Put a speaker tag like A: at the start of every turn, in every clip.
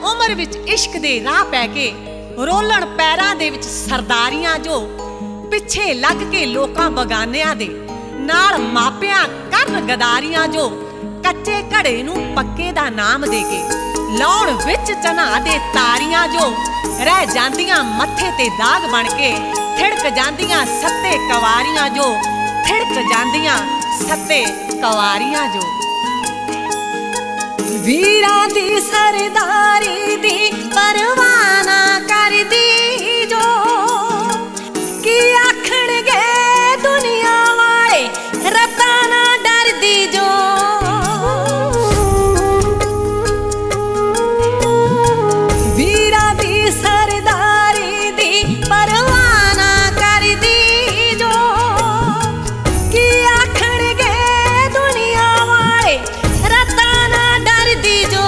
A: उम्र विच इश्क दे राह पै के रोलण पैरां दे विच सरदारियां जो पिछे लग के लोकां बगानियां दे नाल मापियां करन गदारियां जो कच्चे घड़े नूं पक्के दा नाम दे के लाउण विच चना दे तारियां जो रह जांदियां मत्थे ते दाग बन के थिड़क जांदियां सत्ते कवारियां जो थिड़क जांदियां सत्ते कवारियां जो वीरां दी सरदारी दी परवाह ना करदी जो की आखणगे दुनिया वाले रत्तां ना डरदी जो वीरां दी सरदारी दी परवाह ना करदी जो की आखणगे दुनिया वाले रत्तां ना डरदी जो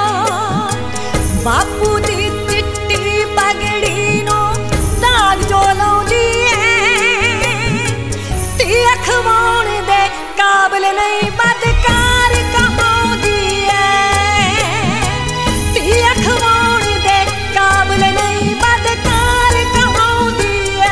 A: बापू दी चिट्टी पगड़ी नो दाग जो लाउंदी है ती अखवाउण दे काबिल नहीं बदकार कहाउंदी है ती अखवाउण दे काबिल नहीं बदकार कहाउंदी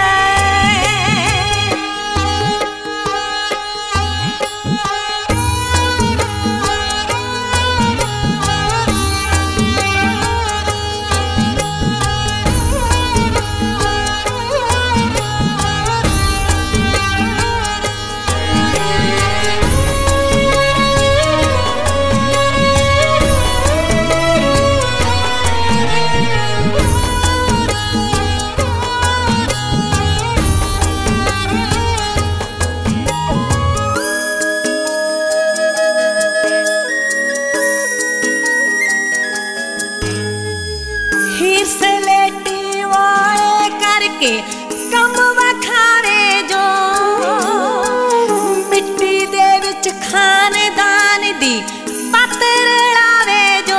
A: हीर सलेटी वाले करके कम वखावे जो मिट्टी दे विच खानदान दी पत्तर लावे जो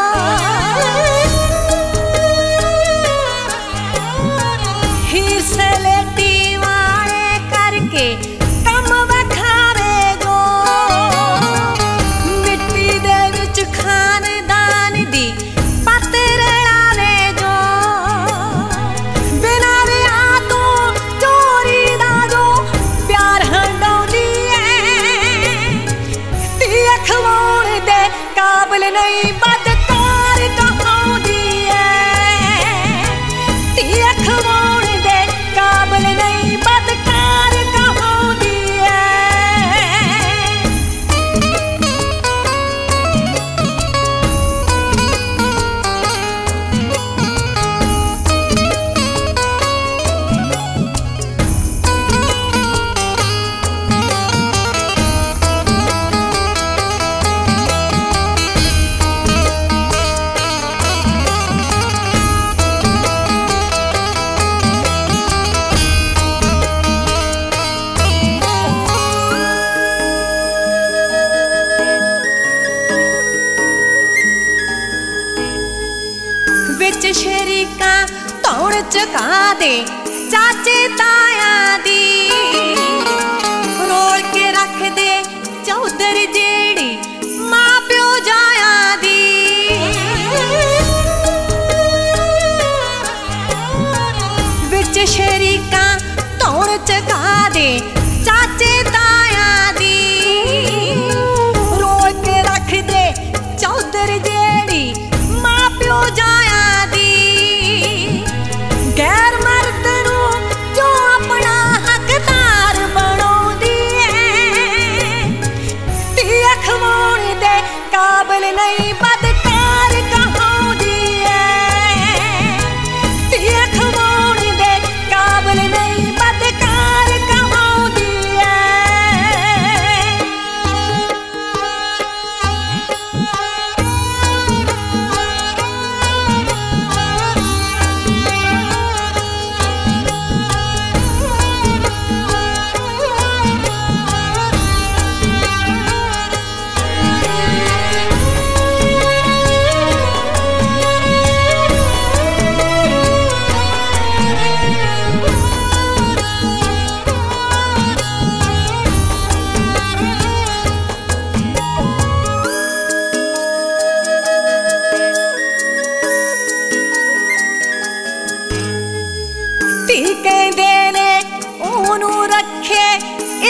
A: हीर सलेटी वाले करके कम वखावे जो मिट्टी दे विच खानदान दी पत्तर लावे जो बिना विआह तो चोरी दा जो प्यार हंडाउंदी है ती अखवाउण दे काबिल नहीं बदकार कहाउंदी है ती अखवाउण दे काबिल नहीं बदकार कहाउंदी है विच शरीकां धौण चुका दे चाचे तायां दी रोल के रख दे चौधरी जेड़ी मां प्यो जायां दी विच शरीकां धौण चुका दे चाचे तायां दी रोल के रख दे चौधरी जेड़ी मां प्यो जायां दी गैर मर्द नूं जो अपना हकदार बनाउंदी है ती अखवाउण दे काबिल नहीं बदकार कहाउंदी है ती अखवाउण दे काबिल नहीं बदकार कहाउंदी है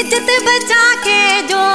A: ਇੱਜ਼ਤ ਬਚਾ ਕੇ ਜੋ